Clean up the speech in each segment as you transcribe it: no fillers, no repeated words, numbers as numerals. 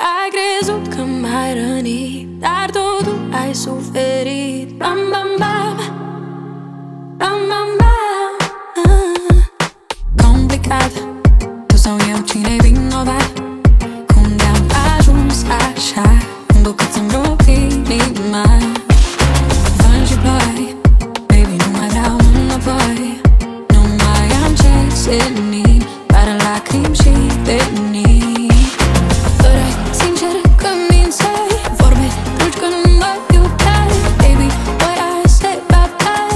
Ai crezut că m-ai rănit, dar totul ai suferit. Bam, bam, bam, bam, bam, bam. Complicat, tu sau eu, cine-i vinovat? Cum de-am ajuns așa, îmbucăt să-mi rup inima. Vânt și ploi, baby, nu mai vreau înapoi. Nu mai am ce senin, doar lacrimi și venin. Păreai sincer că mințeai, vorbe dulci că nu mă iubeai. Baby, boy, I say bye-bye.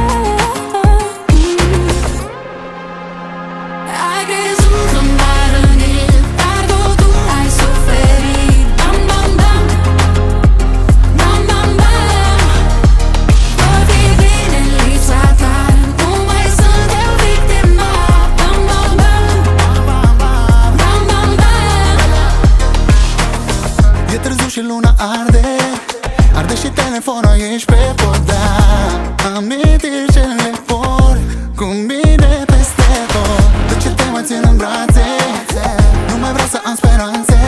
Ai crezut că m-ai rănit, dar totul ai suferit. Bam, bam, bam, bam, bam, bam. Voi fi bine în lipsa ta, nu mai sunt eu victima. Bam, bam, bam, bam, bam, bam. E târziu și luna arde, arde și telefonul, ești pe podar. Amintiri ce le por cu mine peste tot. De ce te mai țin în brațe? Nu mai vreau să am speranțe.